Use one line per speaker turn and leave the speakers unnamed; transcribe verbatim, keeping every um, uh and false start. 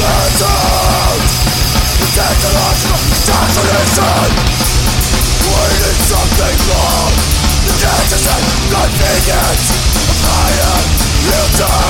Something more than necessary convenience. I am guilty.